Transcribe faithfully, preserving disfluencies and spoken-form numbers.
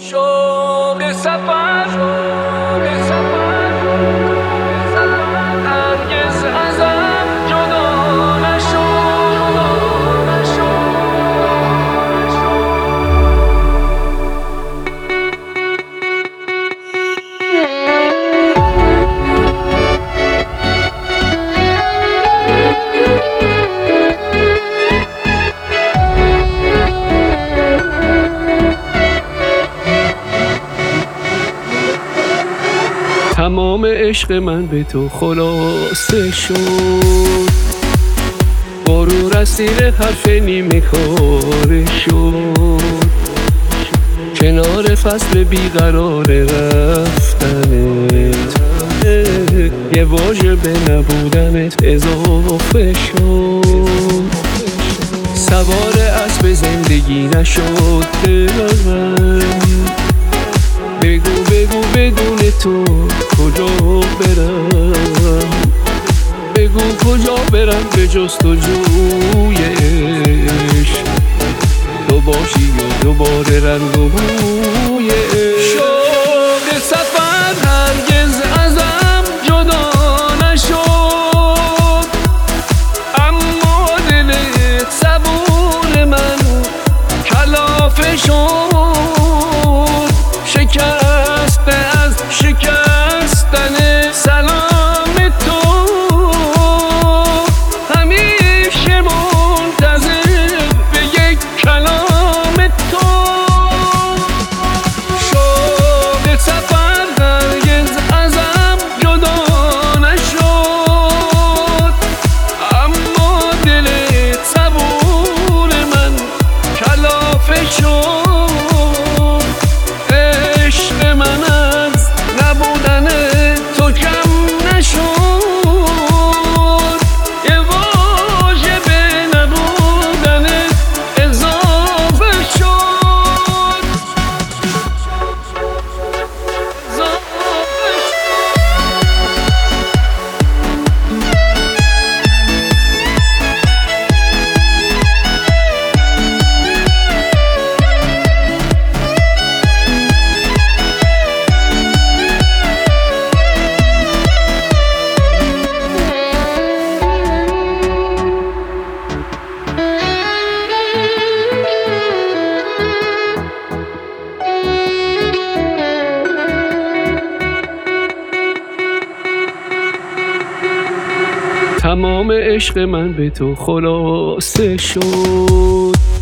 شوق سفر شوق سفر هرگز ازم جدا نشو تمام عشق من به تو خلاصه شد، غرور اسیر حرف نیمه کاره شد. کنار فصل بیقرار رفتنت یه واژه به نبودنت اضافه شد. سوار اسب زندگی نشد دلم، بگو بگو بدون تو کجا برم، بگو کجا برم به جستجوی عشق، تو باشی و دوباره رنگ و بوی عشق. شوق سفر هرگز ازم جدا نشد، اما دل صبور من کلافه شد. شکسته از شکستن سلام تو، همیشه منتظر به یک کلام تو. شوق سفر هرگز ازم جدا نشد، اما دل صبور من کلافه شد. تمام عشق من به تو خلاصه شد،